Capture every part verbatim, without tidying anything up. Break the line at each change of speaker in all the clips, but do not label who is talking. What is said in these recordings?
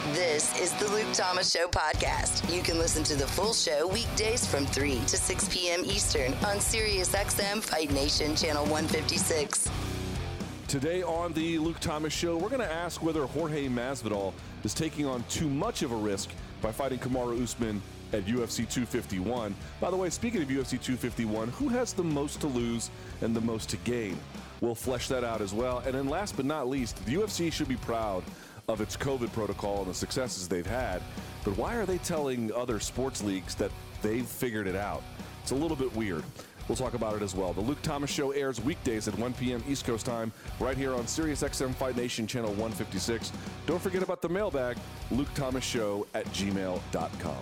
This is the Luke Thomas Show podcast. You can listen to the full show weekdays from three to six p.m. Eastern on Sirius X M Fight Nation Channel one fifty-six.
Today on the Luke Thomas Show, we're going to ask whether Jorge Masvidal is taking on too much of a risk by fighting Kamaru Usman at U F C two fifty-one. By the way, speaking of U F C two fifty-one, who has the most to lose and the most to gain? We'll flesh that out as well. And then last but not least, the U F C should be proud of its COVID protocol and the successes they've had. But why are they telling other sports leagues that they've figured it out? It's a little bit weird. We'll talk about it as well. The Luke Thomas Show airs weekdays at one p.m. East Coast time, right here on Sirius X M Fight Nation Channel one fifty-six. Don't forget about the mailbag, luke thomas show at gmail dot com.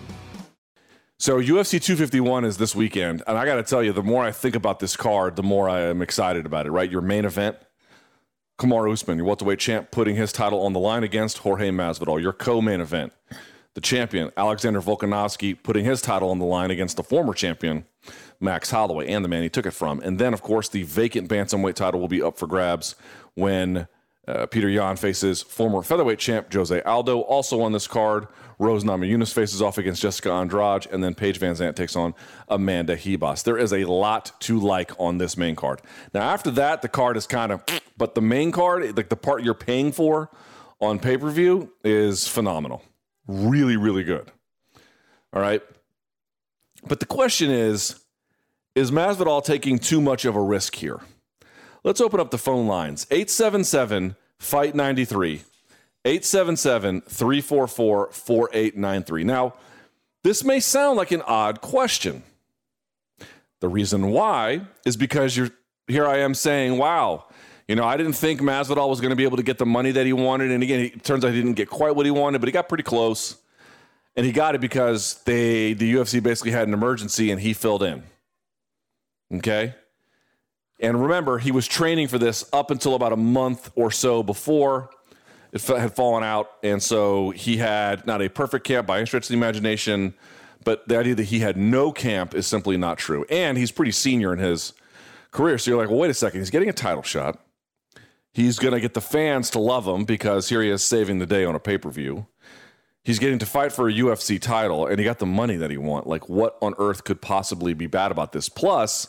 So U F C two fifty-one is this weekend, and I got to tell you, the more I think about this card, the more I am excited about it, right? Your main event, Kamaru Usman, your welterweight champ, putting his title on the line against Jorge Masvidal. Your co-main event, the champion, Alexander Volkanovski, putting his title on the line against the former champion, Max Holloway, and the man he took it from. And then, of course, the vacant bantamweight title will be up for grabs when uh, Peter Yan faces former featherweight champ Jose Aldo. Also on this card, Rose Namajunas faces off against Jessica Andrade, and then Paige Van Zandt takes on Amanda Ribas. There is a lot to like on this main card. Now, after that, the card is kind of, but the main card, like the part you're paying for on pay-per-view, is phenomenal. Really, really good. All right. But the question is, is Masvidal taking too much of a risk here? Let's open up the phone lines. eight seven seven, fight nine three. eight seven seven, three four four, four eight nine three. Now, this may sound like an odd question. The reason why is because you're here I am saying, wow, you know, I didn't think Masvidal was going to be able to get the money that he wanted. And again, it turns out he didn't get quite what he wanted, but he got pretty close. And he got it because they the U F C basically had an emergency and he filled in. Okay? And remember, he was training for this up until about a month or so before it had fallen out. And so he had not a perfect camp by any stretch of the imagination, but the idea that he had no camp is simply not true. And he's pretty senior in his career. So you're like, well, wait a second. He's getting a title shot. He's going to get the fans to love him because here he is saving the day on a pay-per-view. He's getting to fight for a U F C title, and he got the money that he wants. Like, what on earth could possibly be bad about this? Plus,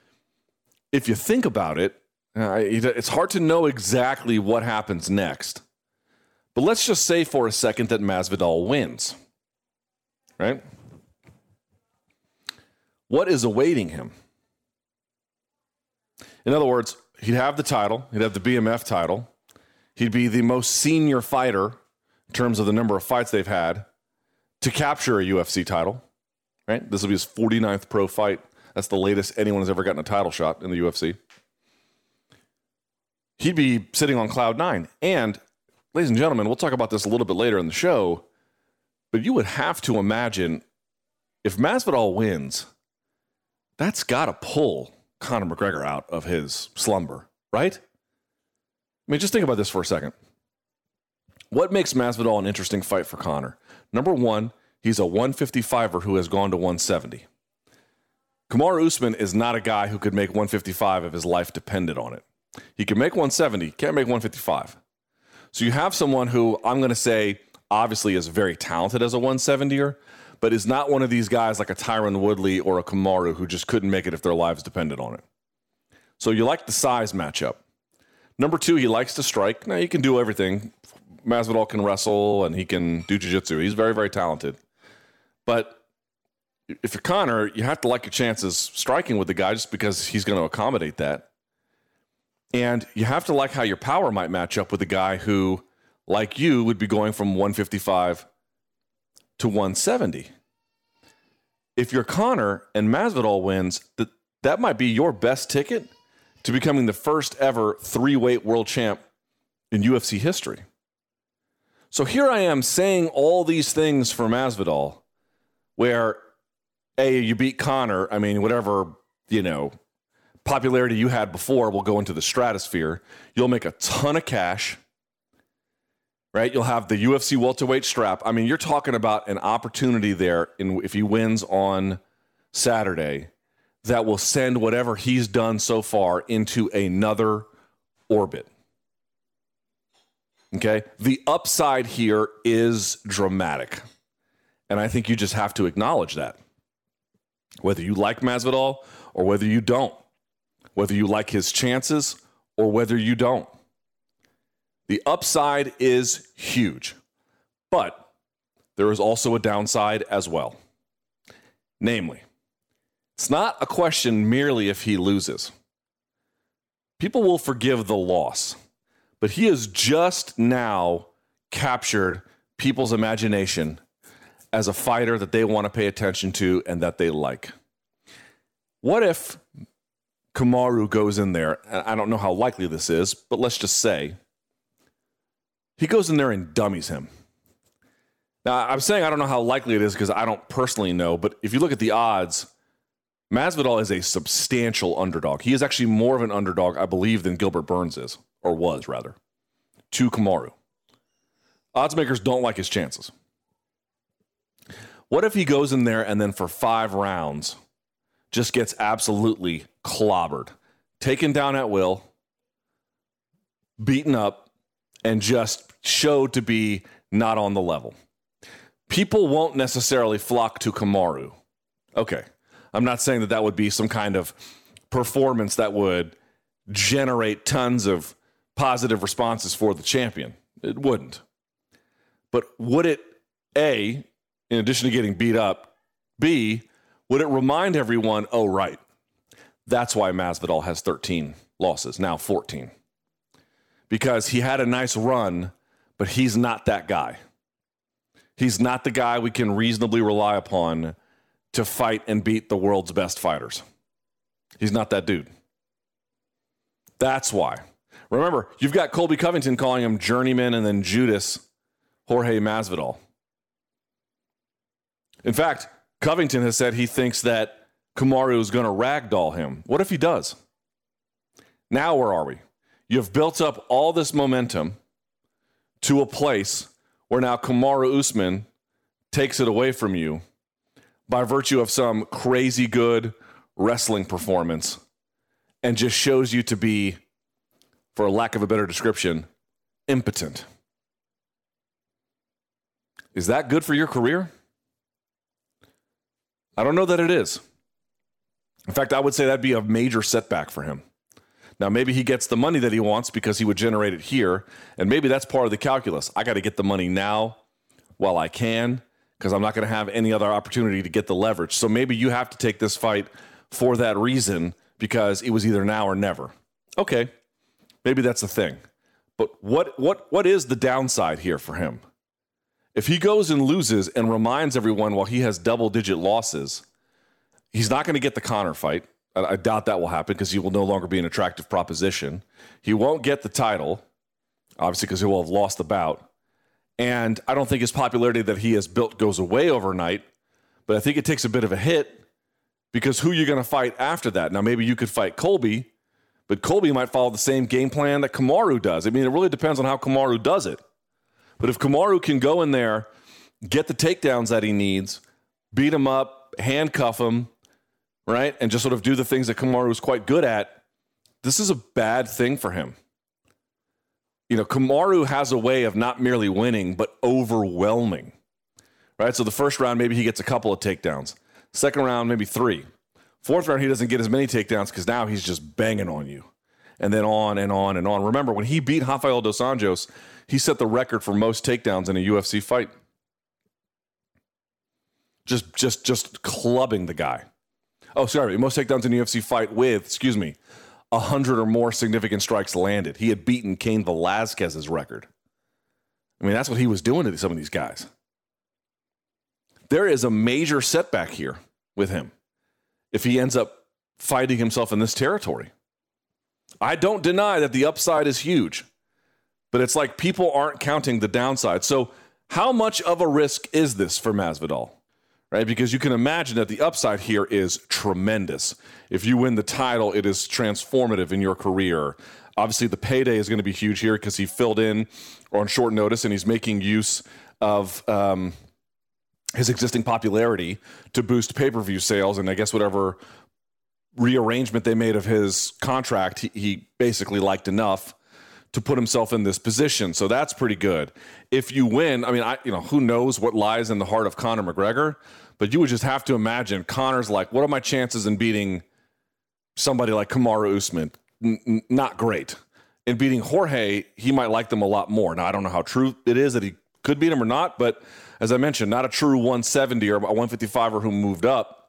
if you think about it, uh, it's hard to know exactly what happens next. But let's just say for a second that Masvidal wins, right? What is awaiting him? In other words, he'd have the title. He'd have the B M F title. He'd be the most senior fighter in terms of the number of fights they've had to capture a U F C title, right? This will be his forty-ninth pro fight. That's the latest anyone has ever gotten a title shot in the U F C. He'd be sitting on cloud nine. And, ladies and gentlemen, we'll talk about this a little bit later in the show, but you would have to imagine if Masvidal wins, that's got to pull Conor McGregor out of his slumber, right? I mean, just think about this for a second. What makes Masvidal an interesting fight for Conor? Number one, he's a one fifty-fiver who has gone to one seventy. Kamaru Usman is not a guy who could make one fifty-five if his life depended on it. He can make one seventy, can't make one fifty-five. So you have someone who I'm going to say obviously is very talented as a one seventy-er, but is not one of these guys like a Tyron Woodley or a Kamaru who just couldn't make it if their lives depended on it. So you like the size matchup. Number two, he likes to strike. Now, he can do everything. Masvidal can wrestle and he can do jiu-jitsu. He's very, very talented. But if you're Conor, you have to like your chances striking with the guy just because he's going to accommodate that. And you have to like how your power might match up with a guy who, like you, would be going from one fifty-five to one seventy. If you're Conor and Masvidal wins, that that might be your best ticket to becoming the first ever three-weight world champ in U F C history. So here I am saying all these things for Masvidal, where, A, you beat Conor, I mean, whatever, you know, popularity you had before will go into the stratosphere. You'll make a ton of cash, right? You'll have the U F C welterweight strap. I mean, you're talking about an opportunity there in, if he wins on Saturday, that will send whatever he's done so far into another orbit. Okay? The upside here is dramatic. And I think you just have to acknowledge that. Whether you like Masvidal or whether you don't. Whether you like his chances or whether you don't. The upside is huge. But there is also a downside as well. Namely, it's not a question merely if he loses. People will forgive the loss, but he has just now captured people's imagination as a fighter that they want to pay attention to and that they like. What if Kamaru goes in there, and I don't know how likely this is, but let's just say he goes in there and dummies him. Now, I'm saying I don't know how likely it is because I don't personally know, but if you look at the odds, Masvidal is a substantial underdog. He is actually more of an underdog, I believe, than Gilbert Burns is, or was, rather, to Kamaru. Odds makers don't like his chances. What if he goes in there and then for five rounds just gets absolutely clobbered, taken down at will, beaten up, and just showed to be not on the level? People won't necessarily flock to Kamaru. Okay, I'm not saying that that would be some kind of performance that would generate tons of positive responses for the champion. It wouldn't. But would it, A, in addition to getting beat up, B, would it remind everyone, oh, right, that's why Masvidal has thirteen losses, now fourteen. Because he had a nice run, but he's not that guy. He's not the guy we can reasonably rely upon to fight and beat the world's best fighters. He's not that dude. That's why. Remember, you've got Colby Covington calling him journeyman and then Judas Jorge Masvidal. In fact, Covington has said he thinks that Kamaru is going to ragdoll him. What if he does? Now where are we? You've built up all this momentum to a place where now Kamaru Usman takes it away from you by virtue of some crazy good wrestling performance and just shows you to be, for lack of a better description, impotent. Is that good for your career? I don't know that it is. In fact, I would say that'd be a major setback for him. Now, maybe he gets the money that he wants because he would generate it here, and maybe that's part of the calculus. I got to get the money now while I can because I'm not going to have any other opportunity to get the leverage. So maybe you have to take this fight for that reason because it was either now or never. Okay, maybe that's the thing. But what what what is the downside here for him? If he goes and loses and reminds everyone while he has double-digit losses, he's not going to get the Conor fight. I doubt that will happen because he will no longer be an attractive proposition. He won't get the title, obviously, because he will have lost the bout. And I don't think his popularity that he has built goes away overnight, but I think it takes a bit of a hit because who are you going to fight after that? Now, maybe you could fight Colby, but Colby might follow the same game plan that Kamaru does. I mean, it really depends on how Kamaru does it. But if Kamaru can go in there, get the takedowns that he needs, beat him up, handcuff him, right, and just sort of do the things that Kamaru is quite good at, this is a bad thing for him. You know, Kamaru has a way of not merely winning, but overwhelming, right? So the first round, maybe he gets a couple of takedowns. Second round, maybe three. Fourth round, he doesn't get as many takedowns because now he's just banging on you. And then on and on and on. Remember, when he beat Rafael dos Anjos, he set the record for most takedowns in a U F C fight. Just, just, just clubbing the guy. Oh, sorry, most takedowns in a U F C fight with, excuse me, one hundred or more significant strikes landed. He had beaten Cain Velasquez's record. I mean, that's what he was doing to some of these guys. There is a major setback here with him if he ends up fighting himself in this territory. I don't deny that the upside is huge, but it's like people aren't counting the downside. So how much of a risk is this for Masvidal? Right? Because you can imagine that the upside here is tremendous. If you win the title, it is transformative in your career. Obviously, the payday is going to be huge here because he filled in on short notice and he's making use of um, his existing popularity to boost pay-per-view sales. And I guess whatever rearrangement they made of his contract, he, he basically liked enough to put himself in this position. So that's pretty good. If you win, I mean, I, you know, who knows what lies in the heart of Conor McGregor, but you would just have to imagine Conor's like, what are my chances in beating somebody like Kamaru Usman? N- n- not great. In beating Jorge, he might like them a lot more. Now, I don't know how true it is that he could beat him or not, but as I mentioned, not a true one seventy or a one fifty-five-er who moved up.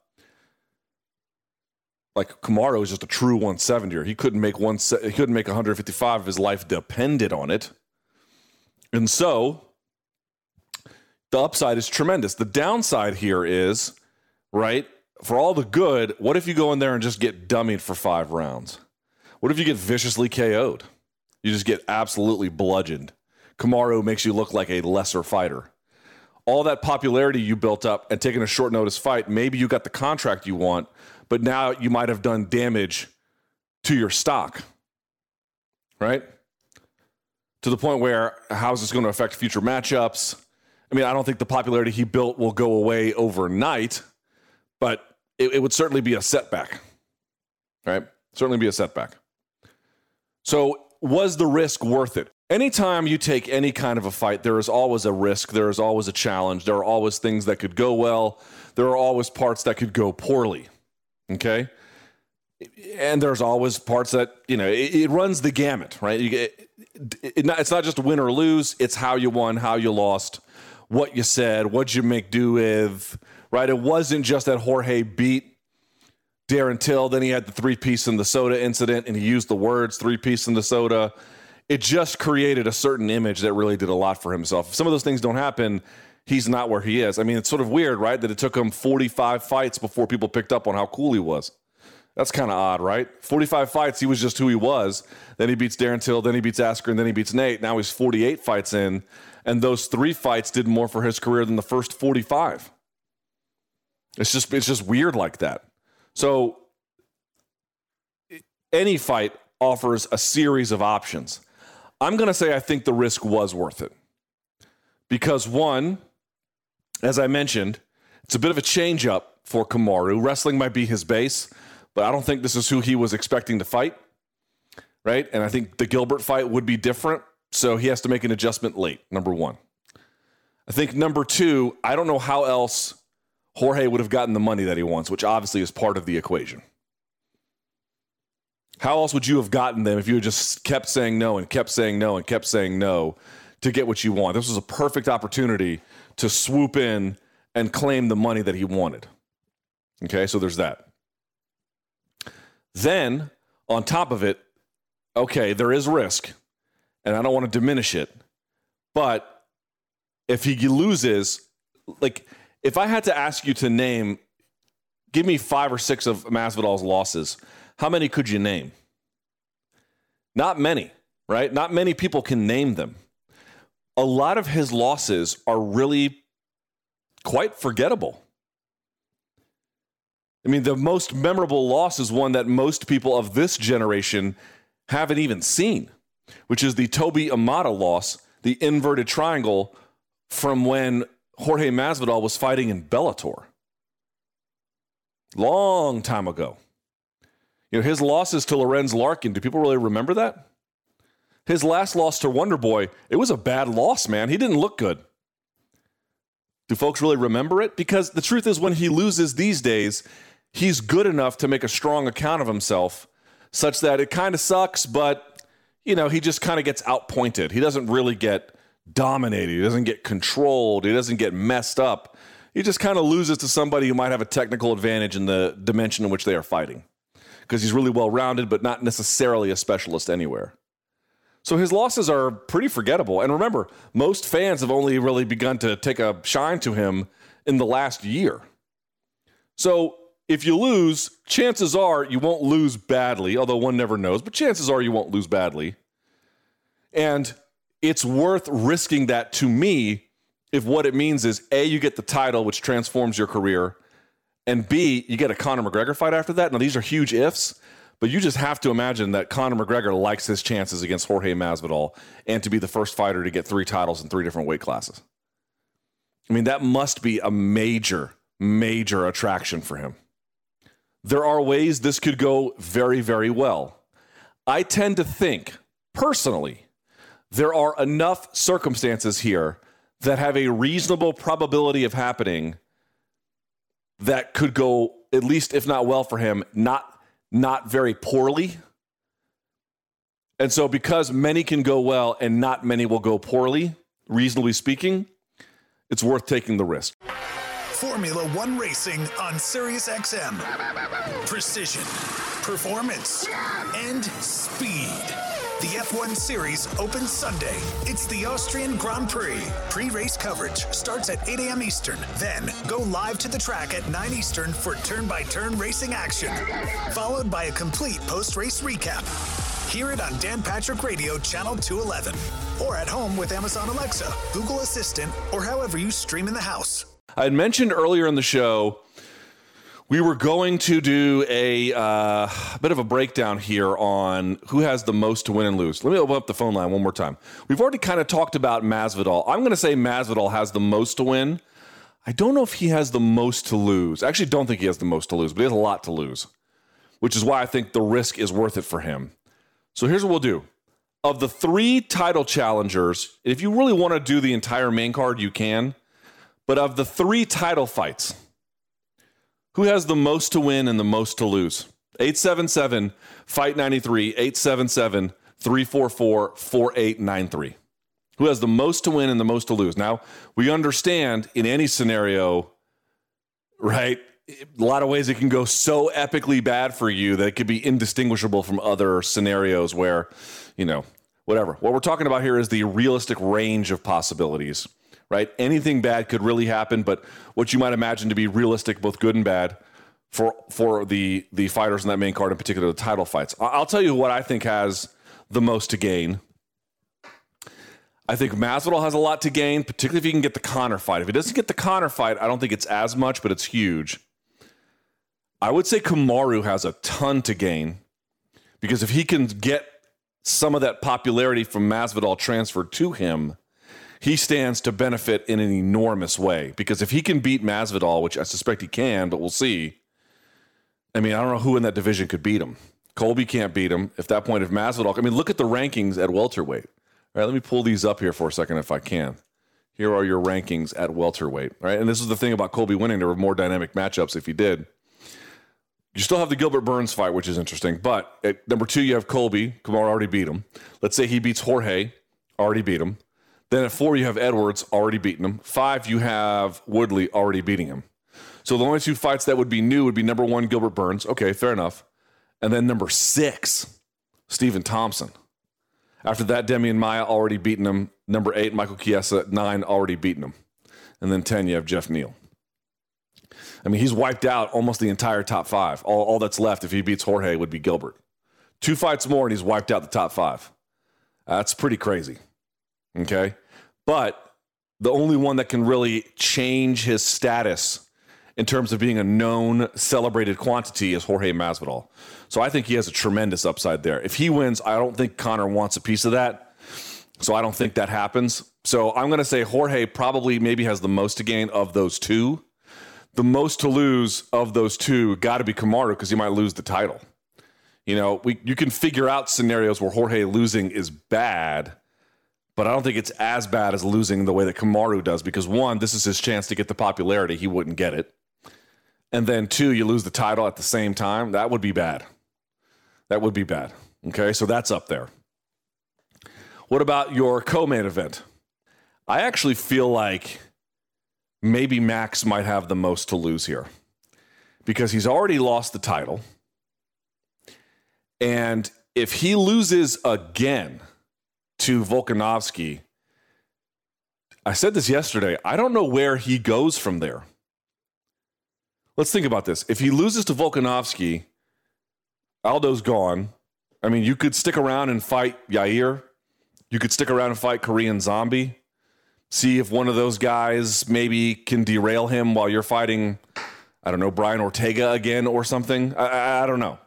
Like Kamaru is just a true one seventy-er. He couldn't make one. He couldn't make one fifty-five if his life depended on it. And so the upside is tremendous. The downside here is, right, for all the good, what if you go in there and just get dummied for five rounds? What if you get viciously K O'd? You just get absolutely bludgeoned. Kamaru makes you look like a lesser fighter. All that popularity you built up and taking a short notice fight, maybe you got the contract you want, but now you might have done damage to your stock, right? To the point where how is this going to affect future matchups? I mean, I don't think the popularity he built will go away overnight, but it, it would certainly be a setback, right? Certainly be a setback. So was the risk worth it? Anytime you take any kind of a fight, there is always a risk. There is always a challenge. There are always things that could go well. There are always parts that could go poorly. Okay. And there's always parts that, you know, it, it runs the gamut, right? You get, it, it not, it's not just win or lose. It's how you won, how you lost, what you said, what you make do with, right? It wasn't just that Jorge beat Darren Till, then he had the three-piece in the soda incident, and he used the words three-piece in the soda. It just created a certain image that really did a lot for himself. If some of those things don't happen, he's not where he is. I mean, it's sort of weird, right, that it took him forty-five fights before people picked up on how cool he was. That's kind of odd, right? forty-five fights, he was just who he was. Then he beats Darren Till, then he beats Askren, and then he beats Nate. Now he's forty-eight fights in, and those three fights did more for his career than the first forty-five. It's just, it's just weird like that. So any fight offers a series of options. I'm going to say I think the risk was worth it. Because one, as I mentioned, it's a bit of a change up for Kamaru. Wrestling might be his base, but I don't think this is who he was expecting to fight, right? And I think the Gilbert fight would be different, so he has to make an adjustment late, number one. I think number two, I don't know how else Jorge would have gotten the money that he wants, which obviously is part of the equation. How else would you have gotten them if you had just kept saying no and kept saying no and kept saying no to get what you want? This was a perfect opportunity to swoop in and claim the money that he wanted. Okay, so there's that. Then, on top of it, okay, there is risk, and I don't want to diminish it, but if he loses, like, if I had to ask you to name, give me five or six of Masvidal's losses, how many could you name? Not many, right? Not many people can name them. A lot of his losses are really quite forgettable. I mean, the most memorable loss is one that most people of this generation haven't even seen, which is the Toby Amata loss, the inverted triangle from when Jorge Masvidal was fighting in Bellator. Long time ago. You know, his losses to Lorenz Larkin, do people really remember that? His last loss to Wonder Boy, it was a bad loss, man. He didn't look good. Do folks really remember it? Because the truth is, when he loses these days, he's good enough to make a strong account of himself such that it kind of sucks, but, you know, he just kind of gets outpointed. He doesn't really get dominated. He doesn't get controlled. He doesn't get messed up. He just kind of loses to somebody who might have a technical advantage in the dimension in which they are fighting, because he's really well-rounded, but not necessarily a specialist anywhere. So his losses are pretty forgettable. And remember, most fans have only really begun to take a shine to him in the last year. So if you lose, chances are you won't lose badly, although one never knows, but chances are you won't lose badly. And it's worth risking that, to me, if what it means is, A, you get the title, which transforms your career, and B, you get a Conor McGregor fight after that. Now, these are huge ifs, but you just have to imagine that Conor McGregor likes his chances against Jorge Masvidal and to be the first fighter to get three titles in three different weight classes. I mean, that must be a major, major attraction for him. There are ways this could go very, very well. I tend to think, personally, there are enough circumstances here that have a reasonable probability of happening that could go, at least if not well for him, not not very poorly. And so because many can go well and not many will go poorly, reasonably speaking, it's worth taking the risk.
Formula One Racing on Sirius X M. Precision, performance, and speed. The F one Series opens Sunday. It's the Austrian Grand Prix. Pre-race coverage starts at eight a.m. Eastern. Then go live to the track at nine Eastern for turn-by-turn racing action, followed by a complete post-race recap. Hear it on Dan Patrick Radio, Channel two eleven, or at home with Amazon Alexa, Google Assistant, or however you stream in the house.
I had mentioned earlier in the show we were going to do a uh, bit of a breakdown here on who has the most to win and lose. Let me open up the phone line one more time. We've already kind of talked about Masvidal. I'm going to say Masvidal has the most to win. I don't know if he has the most to lose. I actually don't think he has the most to lose, but he has a lot to lose, which is why I think the risk is worth it for him. So here's what we'll do. Of the three title challengers, if you really want to do the entire main card, you can. But of the three title fights, who has the most to win and the most to lose? eight seven seven, fight nine three, eight seven seven, three four four, four eight nine three. Who has the most to win and the most to lose? Now, we understand in any scenario, right, a lot of ways it can go so epically bad for you that it could be indistinguishable from other scenarios where, you know, whatever. What we're talking about here is the realistic range of possibilities. Right? Anything bad could really happen, but what you might imagine to be realistic, both good and bad, for for the, the fighters in that main card, in particular the title fights. I'll tell you what I think has the most to gain. I think Masvidal has a lot to gain, particularly if he can get the Conor fight. If he doesn't get the Conor fight, I don't think it's as much, but it's huge. I would say Kamaru has a ton to gain, because if he can get some of that popularity from Masvidal transferred to him, he stands to benefit in an enormous way, because if he can beat Masvidal, which I suspect he can, but we'll see. I mean, I don't know who in that division could beat him. Colby can't beat him. At that point, if Masvidal, I mean, look at the rankings at welterweight. All right, let me pull these up here for a second if I can. Here are your rankings at welterweight. All right, and this is the thing about Colby winning. There were more dynamic matchups if he did. You still have the Gilbert Burns fight, which is interesting. But at number two, you have Colby. Kamaru already beat him. Let's say he beats Jorge, already beat him. Then at four, you have Edwards, already beaten him. Five, you have Woodley, already beating him. So the only two fights that would be new would be number one, Gilbert Burns. Okay, fair enough. And then number six, Stephen Thompson. After that, Demian Maia, already beaten him. Number eight, Michael Chiesa, nine, already beaten him. And then ten, you have Jeff Neal. I mean, he's wiped out almost the entire top five. All, all that's left, if he beats Jorge, would be Gilbert. Two fights more, and he's wiped out the top five. That's pretty crazy. Okay, but the only one that can really change his status in terms of being a known, celebrated quantity is Jorge Masvidal. So I think he has a tremendous upside there. If he wins, I don't think Conor wants a piece of that. So I don't think that happens. So I'm going to say Jorge probably maybe has the most to gain of those two. The most to lose of those two got to be Kamaru, because he might lose the title. You know, we you can figure out scenarios where Jorge losing is bad, but I don't think it's as bad as losing the way that Kamaru does, because one, this is his chance to get the popularity. He wouldn't get it. And then two, you lose the title at the same time. That would be bad. That would be bad. Okay, so that's up there. What about your co-main event? I actually feel like maybe Max might have the most to lose here, because he's already lost the title. And if he loses again to Volkanovski, I said this yesterday, I don't know where he goes from there. Let's think about this. If he loses to Volkanovski, Aldo's gone. I mean, you could stick around and fight Yair. You could stick around and fight Korean Zombie. See if one of those guys maybe can derail him while you're fighting, I don't know, Brian Ortega again or something. I, I, I don't know.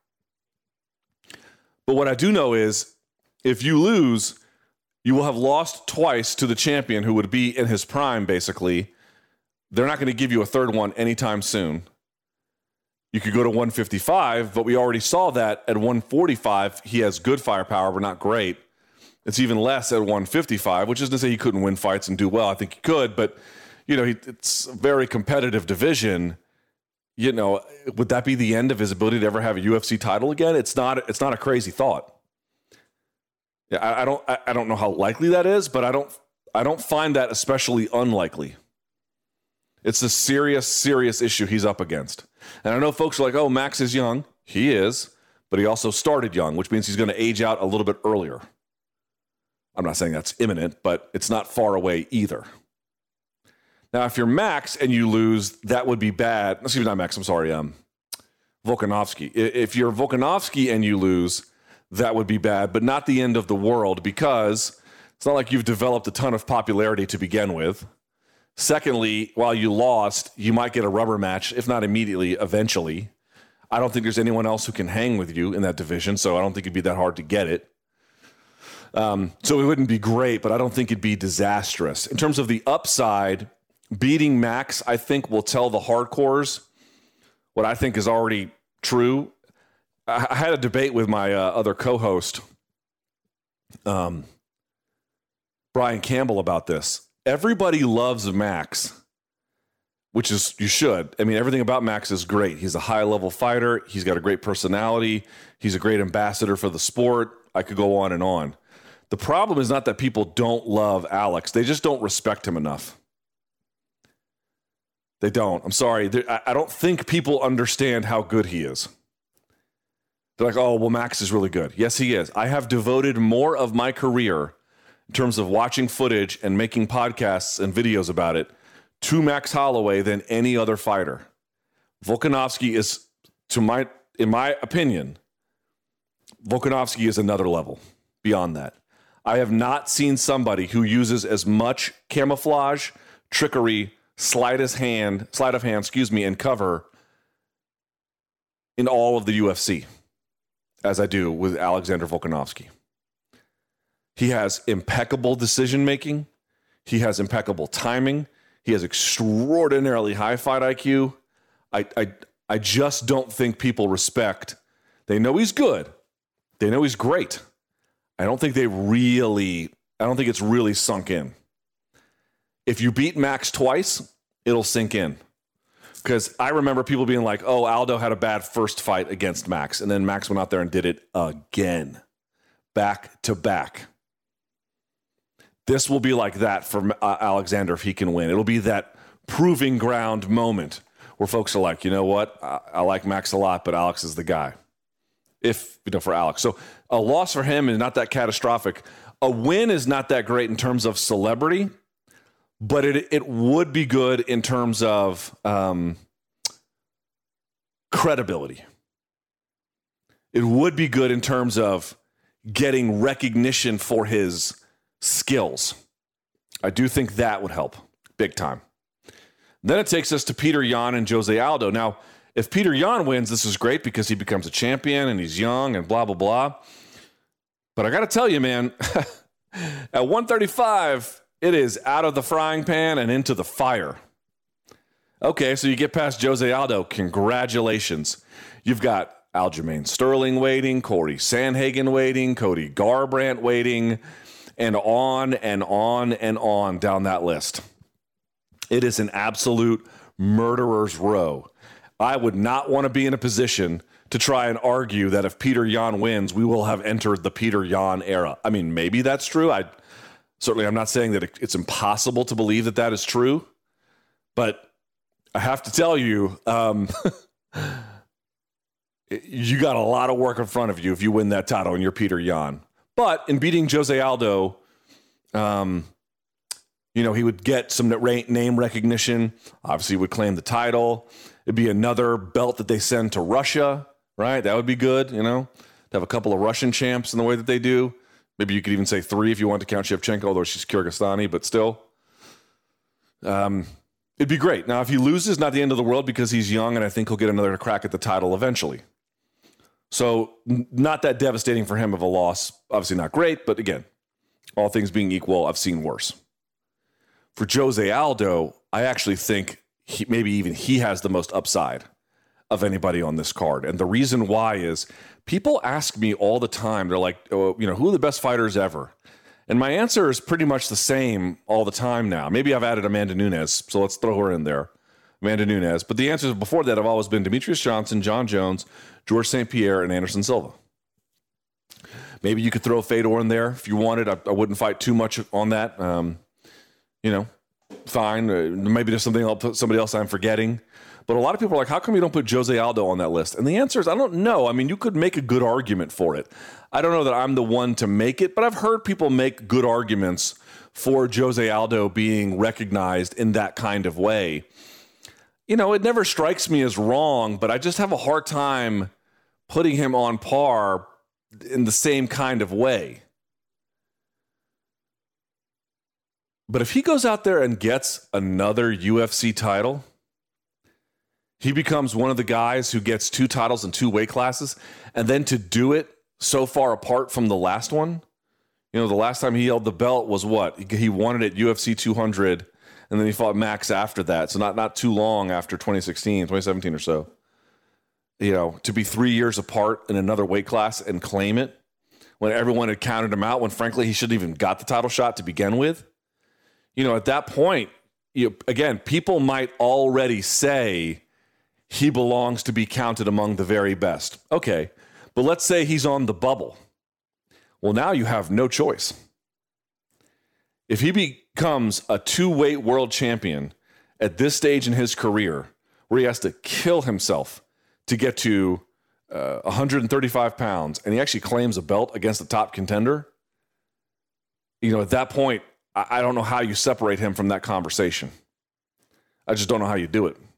But what I do know is, if you lose, you will have lost twice to the champion who would be in his prime, basically. They're not going to give you a third one anytime soon. You could go to one fifty-five, but we already saw that at one forty-five, he has good firepower, but not great. It's even less at one fifty-five, which isn't to say he couldn't win fights and do well. I think he could, but, you know, he, it's a very competitive division. You know, would that be the end of his ability to ever have a U F C title again? It's not. It's not a crazy thought. Yeah, I, I don't. I, I don't know how likely that is, but I don't. I don't find that especially unlikely. It's a serious, serious issue he's up against. And I know folks are like, "Oh, Max is young." He is, but he also started young, which means he's going to age out a little bit earlier. I'm not saying that's imminent, but it's not far away either. Now, if you're Max and you lose, that would be bad. Excuse me, not Max. I'm sorry. Um, Volkanovski. If you're Volkanovski and you lose, that would be bad, but not the end of the world, because it's not like you've developed a ton of popularity to begin with. Secondly, while you lost, you might get a rubber match, if not immediately, eventually. I don't think there's anyone else who can hang with you in that division, so I don't think it'd be that hard to get it. Um, so it wouldn't be great, but I don't think it'd be disastrous. In terms of the upside, beating Max, I think, will tell the hardcores what I think is already true. I, I had a debate with my uh, other co-host, um, Brian Campbell, about this. Everybody loves Max, which is, you should. I mean, everything about Max is great. He's a high-level fighter. He's got a great personality. He's a great ambassador for the sport. I could go on and on. The problem is not that people don't love Alex. They just don't respect him enough. They don't. I'm sorry. I don't think people understand how good he is. They're like, oh, well, Max is really good. Yes, he is. I have devoted more of my career in terms of watching footage and making podcasts and videos about it to Max Holloway than any other fighter. Volkanovski is, to my, in my opinion, Volkanovski is another level beyond that. I have not seen somebody who uses as much camouflage, trickery, sleight of hand, sleight of hand, excuse me, and cover in all of the U F C as I do with Alexander Volkanovski. He has impeccable decision making. He has impeccable timing. He has extraordinarily high fight I Q. I, I, I just don't think people respect. They know he's good. They know he's great. I don't think they really, I don't think it's really sunk in. If you beat Max twice, it'll sink in. Because I remember people being like, oh, Aldo had a bad first fight against Max, and then Max went out there and did it again, back to back. This will be like that for uh, Alexander if he can win. It'll be that proving ground moment where folks are like, you know what, I, I like Max a lot, but Alex is the guy. If, you know, for Alex. So a loss for him is not that catastrophic. A win is not that great in terms of celebrity, but it it would be good in terms of um, credibility. It would be good in terms of getting recognition for his skills. I do think that would help big time. Then it takes us to Petr Yan and Jose Aldo. Now, if Petr Yan wins, this is great because he becomes a champion and he's young and blah, blah, blah. But I got to tell you, man, at one thirty-five, it is out of the frying pan and into the fire. Okay, so you get past Jose Aldo. Congratulations. You've got Aljamain Sterling waiting, Corey Sandhagen waiting, Cody Garbrandt waiting, and on and on and on down that list. It is an absolute murderer's row. I would not want to be in a position to try and argue that if Petr Yan wins, we will have entered the Petr Yan era. I mean, maybe that's true. I certainly, I'm not saying that it's impossible to believe that that is true, but I have to tell you, um, you got a lot of work in front of you if you win that title and you're Petr Yan. But in beating Jose Aldo, um, you know, he would get some name recognition. Obviously, he would claim the title. It'd be another belt that they send to Russia, right? That would be good, you know, to have a couple of Russian champs in the way that they do. Maybe you could even say three if you want to count Shevchenko, although she's Kyrgyzstani, but still. Um, it'd be great. Now, if he loses, not the end of the world because he's young, and I think he'll get another crack at the title eventually. So n- not that devastating for him of a loss. Obviously not great, but again, all things being equal, I've seen worse. For Jose Aldo, I actually think he, maybe even he has the most upside of anybody on this card. And the reason why is people ask me all the time, they're like, oh, you know, who are the best fighters ever? And my answer is pretty much the same all the time now. Maybe I've added Amanda Nunes, so let's throw her in there. Amanda Nunes. But the answers before that have always been Demetrius Johnson, John Jones, George Saint Pierre, and Anderson Silva. Maybe you could throw Fedor in there if you wanted. I, I wouldn't fight too much on that. Um, you know, fine. Uh, maybe there's something I'll put somebody else I'm forgetting. But a lot of people are like, how come you don't put Jose Aldo on that list? And the answer is, I don't know. I mean, you could make a good argument for it. I don't know that I'm the one to make it, but I've heard people make good arguments for Jose Aldo being recognized in that kind of way. You know, it never strikes me as wrong, but I just have a hard time putting him on par in the same kind of way. But if he goes out there and gets another U F C title, he becomes one of the guys who gets two titles in two weight classes, and then to do it so far apart from the last one. You know, the last time he held the belt was what? He won it at U F C two hundred, and then he fought Max after that. So not, not too long after twenty sixteen, twenty seventeen or so. You know, to be three years apart in another weight class and claim it when everyone had counted him out, when frankly he shouldn't even got the title shot to begin with. You know, at that point, you, again, people might already say he belongs to be counted among the very best. Okay, but let's say he's on the bubble. Well, now you have no choice. If he becomes a two-weight world champion at this stage in his career, where he has to kill himself to get to uh, one hundred thirty-five pounds, and he actually claims a belt against a top contender, you know, at that point, I, I don't know how you separate him from that conversation. I just don't know how you do it.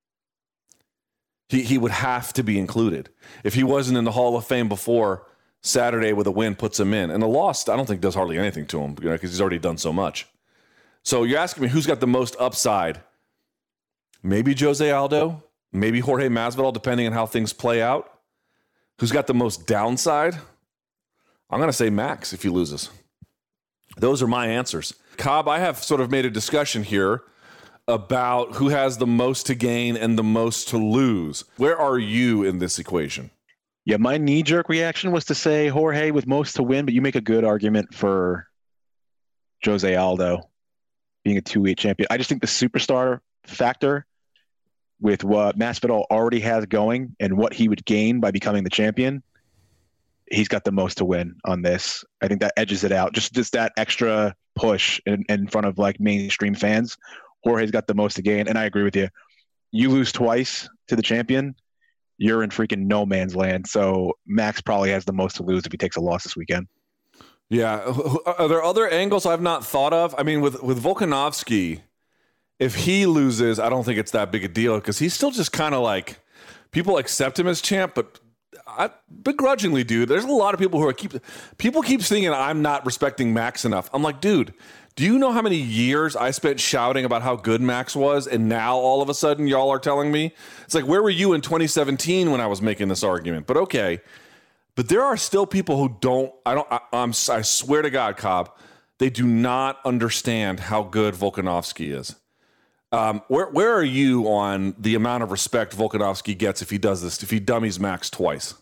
He he would have to be included. If he wasn't in the Hall of Fame before, Saturday with a win puts him in. And the loss, I don't think does hardly anything to him, you know, because he's already done so much. So you're asking me who's got the most upside? Maybe Jose Aldo, maybe Jorge Masvidal, depending on how things play out. Who's got the most downside? I'm going to say Max if he loses. Those are my answers. Cobb, I have sort of made a discussion here about who has the most to gain and the most to lose. Where are you in this equation?
Yeah, my knee-jerk reaction was to say Jorge with most to win, but you make a good argument for Jose Aldo being a two-weight champion. I just think the superstar factor with what Masvidal already has going and what he would gain by becoming the champion, he's got the most to win on this. I think that edges it out. Just, just that extra push in, in front of like mainstream fans. Jorge's got the most to gain, and I agree with you. You lose twice to the champion, you're in freaking no man's land. So Max probably has the most to lose if he takes a loss this weekend.
Yeah. Are there other angles I've not thought of? I mean, with, with Volkanovski, if he loses, I don't think it's that big a deal because he's still just kind of like, people accept him as champ, but I begrudgingly, dude. There's a lot of people who are keep people keep thinking I'm not respecting Max enough. I'm like, dude, do you know how many years I spent shouting about how good Max was, and now all of a sudden y'all are telling me? It's like, where were you in twenty seventeen when I was making this argument? But okay, but there are still people who don't. I don't. I, I'm. I swear to God, Cobb, they do not understand how good Volkanovski is. Um, where where are you on the amount of respect Volkanovski gets if he does this? If he dummies Max twice?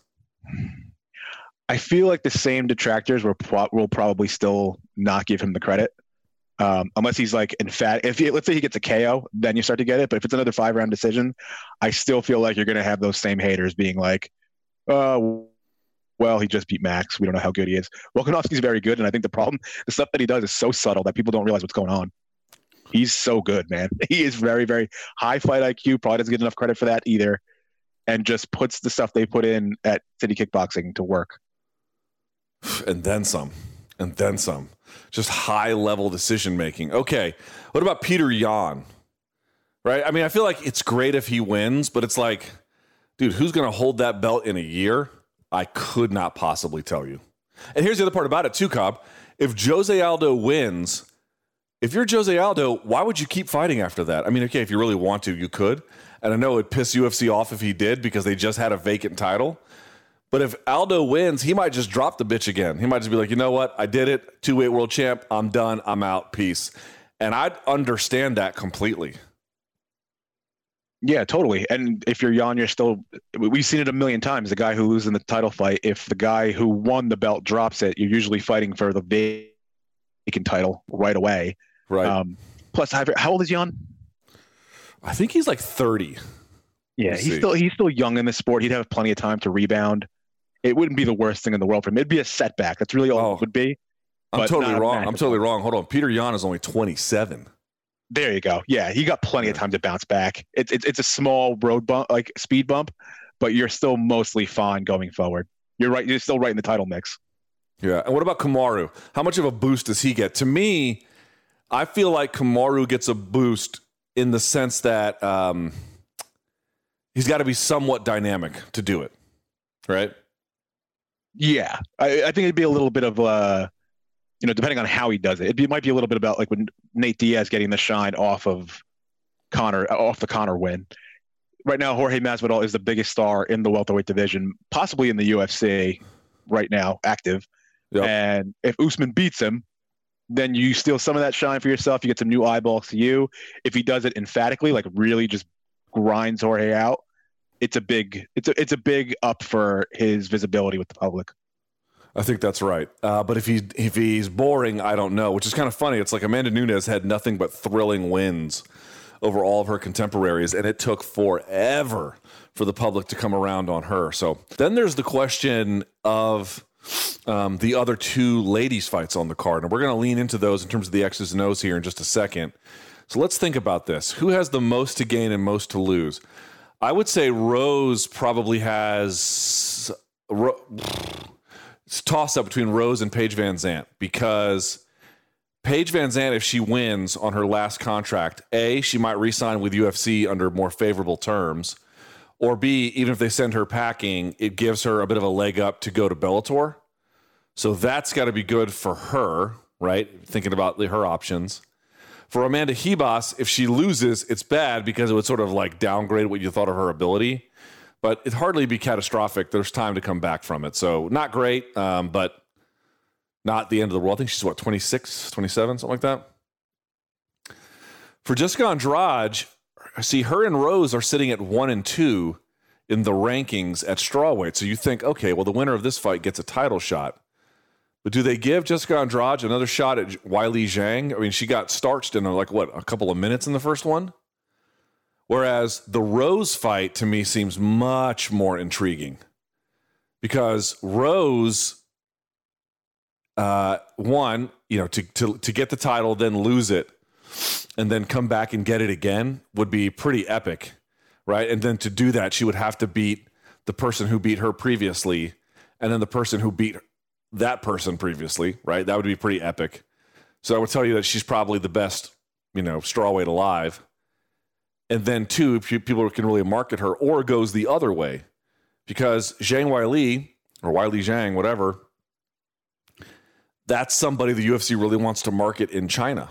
I feel like the same detractors will pro- will probably still not give him the credit. Um, unless he's like emphatic. If he, let's say he gets a K O, then you start to get it. But if it's another five round decision, I still feel like you're going to have those same haters being like, "Oh, well, he just beat Max. We don't know how good he is." Volkanovski's very good, and I think the problem, the stuff that he does, is so subtle that people don't realize what's going on. He's so good, man. He is very, very high fight I Q. Probably doesn't get enough credit for that either, and just puts the stuff they put in at City Kickboxing to work.
And then some, and then some. Just high-level decision-making. Okay, what about Peter Yan? Right? I mean, I feel like it's great if he wins, but it's like, dude, who's going to hold that belt in a year? I could not possibly tell you. And here's the other part about it too, Cobb. If Jose Aldo wins, if you're Jose Aldo, why would you keep fighting after that? I mean, okay, if you really want to, you could. And I know it'd piss U F C off if he did because they just had a vacant title. But if Aldo wins, he might just drop the bitch again. He might just be like, you know what? I did it. Two-weight world champ. I'm done. I'm out. Peace. And I'd understand that completely.
Yeah, totally. And if you're young, you're still, we've seen it a million times. The guy who loses in the title fight, if the guy who won the belt drops it, you're usually fighting for the vacant title right away.
Right.
Um, plus, how old is Jan?
I think he's like thirty.
Yeah, he's still he's still young in the sport. He'd have plenty of time to rebound. It wouldn't be the worst thing in the world for him. It'd be a setback. That's really all
oh,
it would be.
I'm totally wrong. I'm totally wrong. Hold on. Peter Yan is only twenty-seven.
There you go. Yeah, he got plenty of time to bounce back. It's it's it's a small road bump, like speed bump, but you're still mostly fine going forward. You're right. You're still right in the title mix.
Yeah. And what about Kamaru? How much of a boost does he get? To me, I feel like Kamaru gets a boost in the sense that um, he's got to be somewhat dynamic to do it, right?
Yeah, I, I think it'd be a little bit of uh, you know, depending on how he does it, it might be a little bit about like when Nate Diaz getting the shine off of Conor, off the Conor win. Right now, Jorge Masvidal is the biggest star in the welterweight division, possibly in the U F C right now, active. Yep. And if Usman beats him, then you steal some of that shine for yourself. You get some new eyeballs to you. If he does it emphatically, like really just grinds Jorge out, it's a big, it's a, it's a big up for his visibility with the public.
I think that's right. Uh, but if he if he's boring, I don't know, which is kind of funny. It's like Amanda Nunes had nothing but thrilling wins over all of her contemporaries, and it took forever for the public to come around on her. So then there's the question of um, the other two ladies' fights on the card, and we're going to lean into those in terms of the X's and O's here in just a second. So let's think about this. Who has the most to gain and most to lose? I would say Rose probably has... Ro- It's a toss-up between Rose and Paige Van Zandt, because Paige Van Zandt, if she wins on her last contract, A, she might re-sign with U F C under more favorable terms, or B, even if they send her packing, it gives her a bit of a leg up to go to Bellator. So that's got to be good for her, right? Thinking about her options. For Amanda Ribas, if she loses, it's bad because it would sort of like downgrade what you thought of her ability. But it'd hardly be catastrophic. There's time to come back from it. So not great, um, but not the end of the world. I think she's, what, twenty-six, twenty-seven, something like that? For Jessica Andrade, see, her and Rose are sitting at one and two in the rankings at strawweight. So you think, okay, well, the winner of this fight gets a title shot. But do they give Jessica Andrade another shot at Weili Zhang? I mean, she got starched in, like, what, a couple of minutes in the first one? Whereas the Rose fight, to me, seems much more intriguing. Because Rose, uh, one, you know, to, to, to get the title, then lose it, and then come back and get it again would be pretty epic, right? And then to do that, she would have to beat the person who beat her previously, and then the person who beat that person previously, right? That would be pretty epic. So I would tell you that she's probably the best, you know, strawweight alive. And then two, people can really market her, or it goes the other way, because Zhang Weili, or Weili Zhang, whatever, that's somebody the U F C really wants to market in China.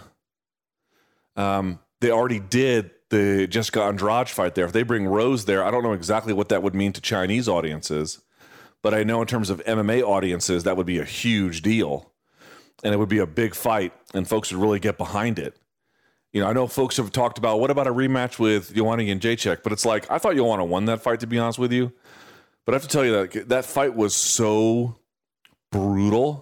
Um, they already did the Jessica Andrade fight there. If they bring Rose there, I don't know exactly what that would mean to Chinese audiences, but I know in terms of M M A audiences, that would be a huge deal, and it would be a big fight, and folks would really get behind it. You know, I know folks have talked about, what about a rematch with Joanna and Jacek? But it's like, I thought Joanna won that fight, to be honest with you. But I have to tell you that that fight was so brutal.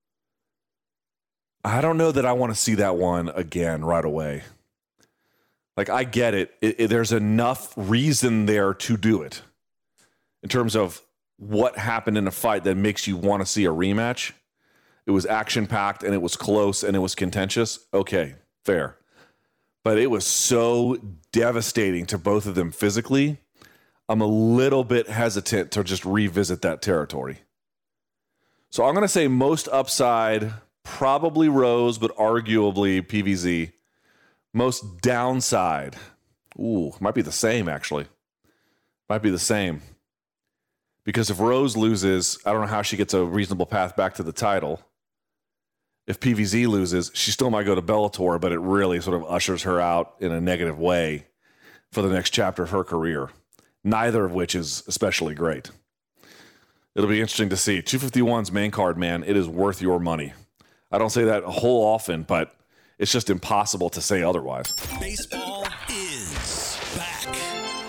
I don't know that I want to see that one again right away. Like, I get it. It, it. There's enough reason there to do it in terms of what happened in a fight that makes you want to see a rematch. It was action-packed, and it was close, and it was contentious. Okay, fair. But it was so devastating to both of them physically, I'm a little bit hesitant to just revisit that territory. So I'm going to say most upside, probably Rose, but arguably P V Z. Most downside, ooh, might be the same, actually. Might be the same. Because if Rose loses, I don't know how she gets a reasonable path back to the title. If P V Z loses, she still might go to Bellator, but it really sort of ushers her out in a negative way for the next chapter of her career, neither of which is especially great. It'll be interesting to see. two fifty-one's main card, man, it is worth your money. I don't say that a whole often, but it's just impossible to say otherwise.
Baseball is back.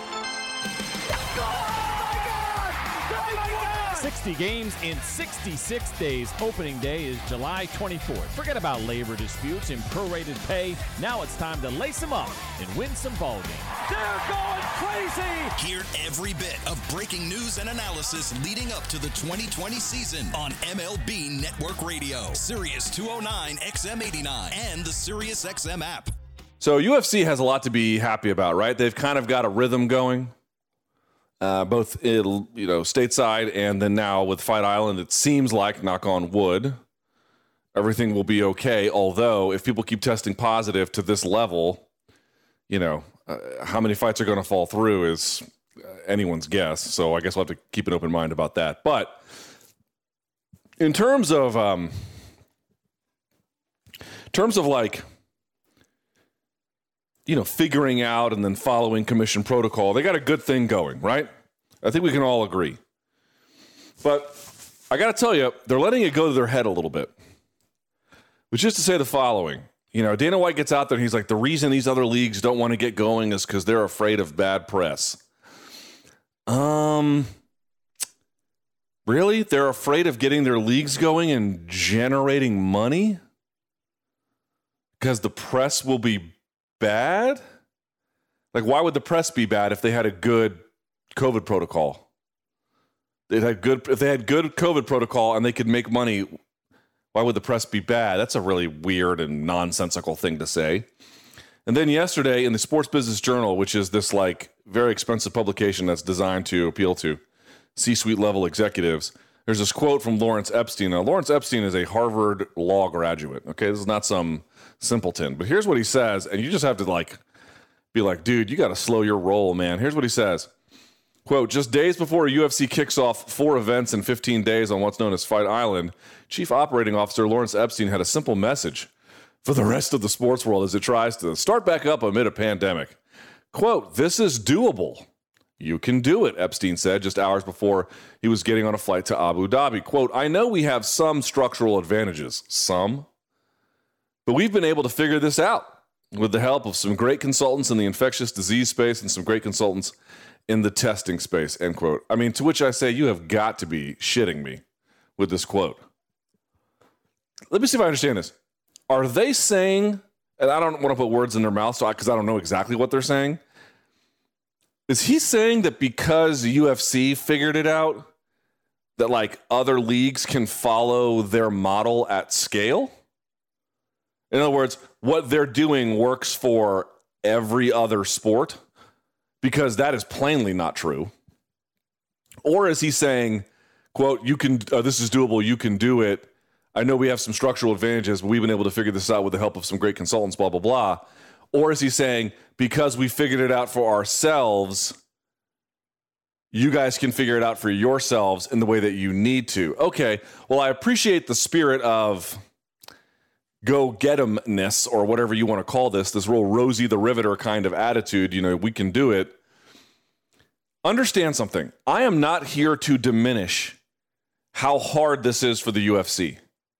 sixty games in sixty-six days. Opening day is July twenty-fourth. Forget about labor disputes and prorated pay. Now it's time to lace them up and win some ball games.
They're going crazy!
Hear every bit of breaking news and analysis leading up to the twenty twenty season on M L B Network Radio, Sirius two oh nine X M eighty-nine, and the Sirius X M app.
So U F C has a lot to be happy about, right? They've kind of got a rhythm going, uh, both in, you know, stateside and then now with Fight Island. It seems like, knock on wood, everything will be okay. Although, if people keep testing positive to this level, you know, uh, how many fights are going to fall through is uh, anyone's guess. So I guess we'll have to keep an open mind about that. But in terms of, um, in terms of like, you know, figuring out and then following commission protocol, they got a good thing going, right? I think we can all agree. But I got to tell you, they're letting it go to their head a little bit. Which is to say the following. You know, Dana White gets out there and he's like, the reason these other leagues don't want to get going is because they're afraid of bad press. Um, really? They're afraid of getting their leagues going and generating money? Because the press will be bad? Like, why would the press be bad if they had a good COVID protocol? They had good if they had good COVID protocol and they could make money. Why would the press be bad? That's a really weird and nonsensical thing to say. And then yesterday in the Sports Business Journal, which is this like very expensive publication that's designed to appeal to C-suite level executives, there's this quote from Lawrence Epstein. Now, Lawrence Epstein is a Harvard law graduate. Okay, this is not some simpleton. But here's what he says, and you just have to like be like, dude, you got to slow your roll, man. Here's what he says. Quote, just days before U F C kicks off four events in fifteen days on what's known as Fight Island, Chief Operating Officer Lawrence Epstein had a simple message for the rest of the sports world as it tries to start back up amid a pandemic. Quote, this is doable. You can do it, Epstein said just hours before he was getting on a flight to Abu Dhabi. Quote, I know we have some structural advantages, some, but we've been able to figure this out with the help of some great consultants in the infectious disease space and some great consultants in the testing space, end quote. I mean, to which I say, you have got to be shitting me with this quote. Let me see if I understand this. Are they saying, and I don't want to put words in their mouth so because I, I don't know exactly what they're saying. Is he saying that because the U F C figured it out, that like other leagues can follow their model at scale? In other words, what they're doing works for every other sport? Because that is plainly not true. Or is he saying, quote, you can, uh, this is doable, you can do it. I know we have some structural advantages, but we've been able to figure this out with the help of some great consultants, blah, blah, blah. Or is he saying, because we figured it out for ourselves, you guys can figure it out for yourselves in the way that you need to? Okay, well, I appreciate the spirit of go-get-emness, or whatever you want to call this, this real Rosie the Riveter kind of attitude, you know, we can do it. Understand something. I am not here to diminish how hard this is for the U F C.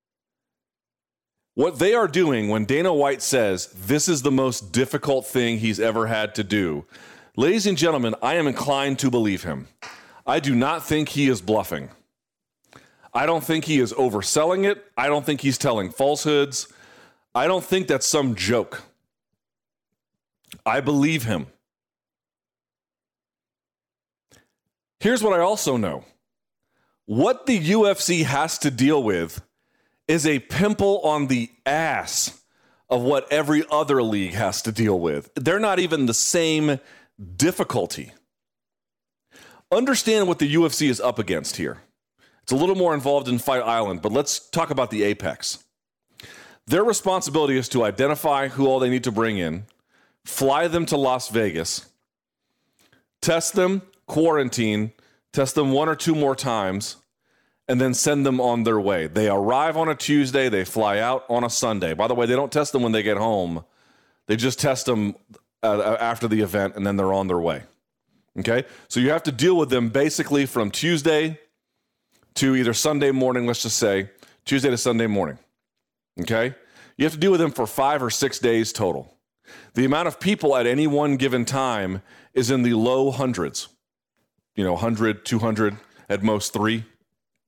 What they are doing when Dana White says this is the most difficult thing he's ever had to do, ladies and gentlemen, I am inclined to believe him. I do not think he is bluffing. I don't think he is overselling it. I don't think he's telling falsehoods. I don't think that's some joke. I believe him. Here's what I also know. What the U F C has to deal with is a pimple on the ass of what every other league has to deal with. They're not even the same difficulty. Understand what the U F C is up against here. It's a little more involved in Fight Island, but let's talk about the apex. Their responsibility is to identify who all they need to bring in, fly them to Las Vegas, test them, quarantine, test them one or two more times, and then send them on their way. They arrive on a Tuesday, they fly out on a Sunday. By the way, they don't test them when they get home. They just test them uh, after the event, and then they're on their way. Okay? So you have to deal with them basically from Tuesday to either Sunday morning, let's just say, Tuesday to Sunday morning. Okay? You have to deal with them for five or six days total. The amount of people at any one given time is in the low hundreds. You know, one hundred, two hundred, at most three.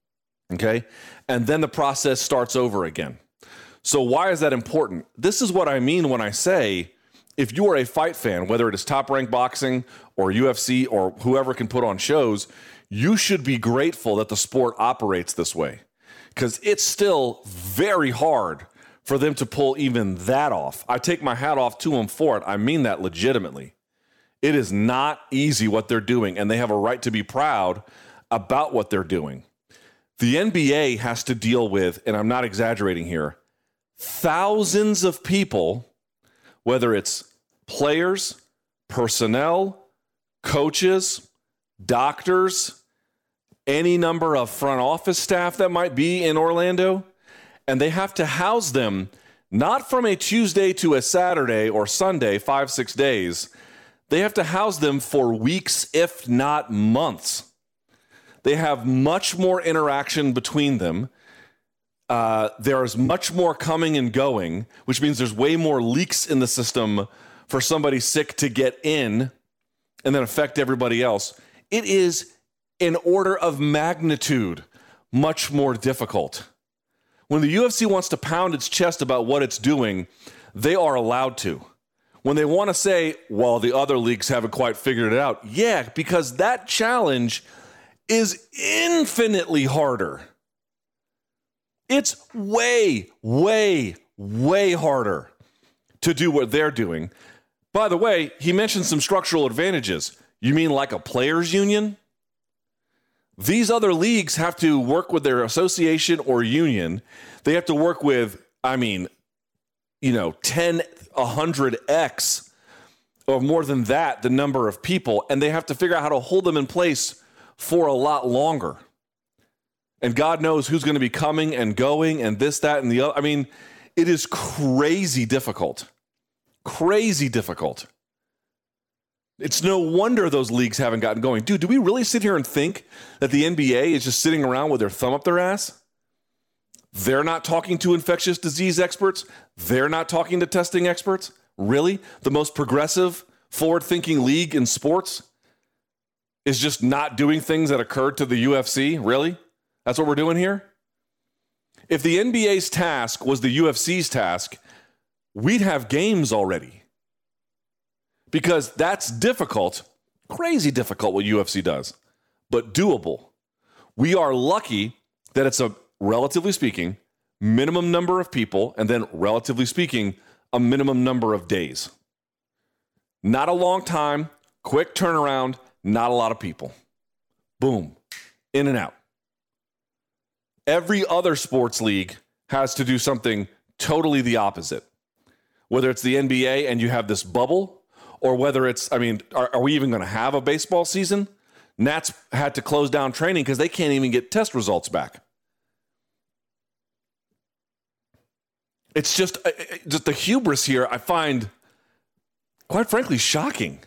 Okay? And then the process starts over again. So why is that important? This is what I mean when I say, if you are a fight fan, whether it is Top Rank Boxing or U F C or whoever can put on shows, you should be grateful that the sport operates this way, because it's still very hard for them to pull even that off. I take my hat off to them for it. I mean that legitimately. It is not easy what they're doing, and they have a right to be proud about what they're doing. The N B A has to deal with, and I'm not exaggerating here, thousands of people, whether it's players, personnel, coaches, doctors, any number of front office staff that might be in Orlando, and they have to house them not from a Tuesday to a Saturday or Sunday, five, six days. They have to house them for weeks, if not months. They have much more interaction between them. Uh, there is much more coming and going, which means there's way more leaks in the system for somebody sick to get in and then affect everybody else. It is an order of magnitude much more difficult. When the U F C wants to pound its chest about what it's doing, they are allowed to. When they want to say, well, the other leagues haven't quite figured it out, yeah, because that challenge is infinitely harder. It's way, way, way harder to do what they're doing. By the way, he mentioned some structural advantages. You mean like a players' union? These other leagues have to work with their association or union. They have to work with, I mean, you know, ten, one hundred x or more than that, the number of people, and they have to figure out how to hold them in place for a lot longer. And God knows who's going to be coming and going and this, that, and the other. I mean, it is crazy difficult. Crazy difficult. It's no wonder those leagues haven't gotten going. Dude, do we really sit here and think that the N B A is just sitting around with their thumb up their ass? They're not talking to infectious disease experts. They're not talking to testing experts. Really? The most progressive, forward-thinking league in sports is just not doing things that occurred to the U F C? Really? That's what we're doing here? If the N B A's task was the U F C's task, we'd have games already. Because that's difficult, crazy difficult what U F C does, but doable. We are lucky that it's a, relatively speaking, minimum number of people, and then, relatively speaking, a minimum number of days. Not a long time, quick turnaround, not a lot of people. Boom, in and out. Every other sports league has to do something totally the opposite. Whether it's the N B A and you have this bubble, or whether it's, I mean, are, are we even going to have a baseball season? Nats had to close down training because they can't even get test results back. It's just, just the hubris here, I find, quite frankly, shocking.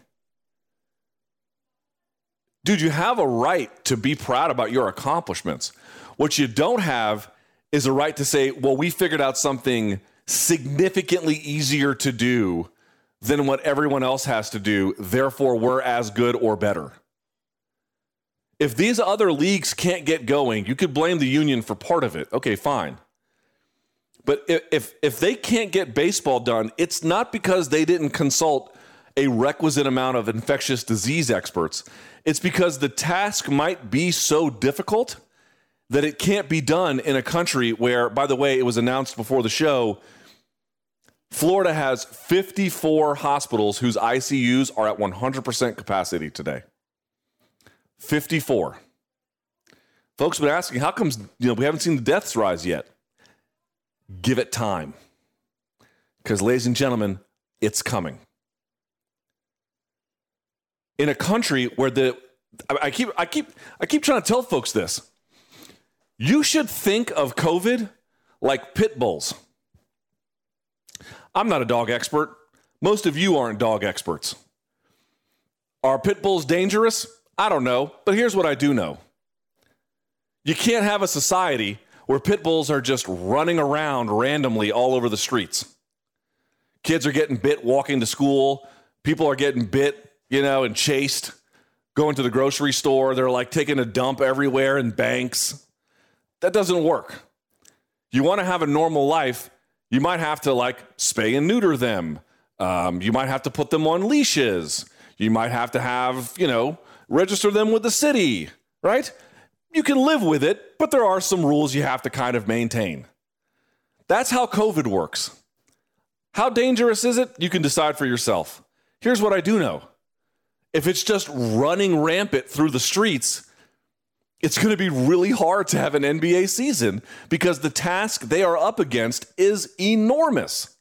Dude, you have a right to be proud about your accomplishments. What you don't have is a right to say, well, we figured out something significantly easier to do than what everyone else has to do, therefore we're as good or better. If these other leagues can't get going, you could blame the union for part of it. Okay, fine. But if if they can't get baseball done, it's not because they didn't consult a requisite amount of infectious disease experts. It's because the task might be so difficult that it can't be done in a country where, by the way, it was announced before the show, Florida has fifty-four hospitals whose I C Us are at one hundred percent capacity today. fifty-four. Folks have been asking, how come, you know, we haven't seen the deaths rise yet? Give it time. Because, ladies and gentlemen, it's coming. In a country where the I keep I keep I keep trying to tell folks this. You should think of COVID like pit bulls. I'm not a dog expert. Most of you aren't dog experts. Are pit bulls dangerous? I don't know, but here's what I do know. You can't have a society where pit bulls are just running around randomly all over the streets. Kids are getting bit walking to school. People are getting bit, you know, and chased. Going to the grocery store, they're like taking a dump everywhere in banks. that doesn't work. You want to have a normal life, you might have to like spay and neuter them. Um, you might have to put them on leashes. You might have to have, you know, register them with the city, right? You can live with it, but there are some rules you have to kind of maintain. That's how COVID works. How dangerous is it? You can decide for yourself. Here's what I do know. If it's just running rampant through the streets, it's going to be really hard to have an N B A season because the task they are up against is enormous.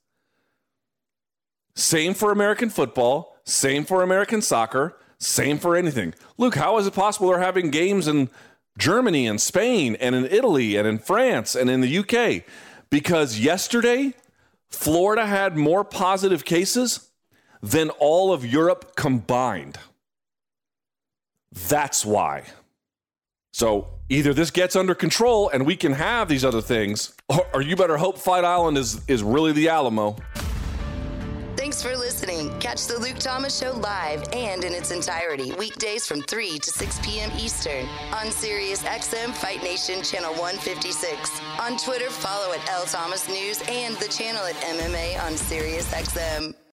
Same for American football, same for American soccer, same for anything. Luke, how is it possible they're having games in Germany and Spain and in Italy and in France and in the U K? Because yesterday, Florida had more positive cases than all of Europe combined. That's why. So either this gets under control and we can have these other things, or, or you better hope Fight Island is, is really the Alamo.
Thanks for listening. Catch the Luke Thomas Show live and in its entirety weekdays from three to six p.m. Eastern on Sirius X M Fight Nation Channel one fifty-six. On Twitter, follow at L Thomas News and the channel at M M A on Sirius X M.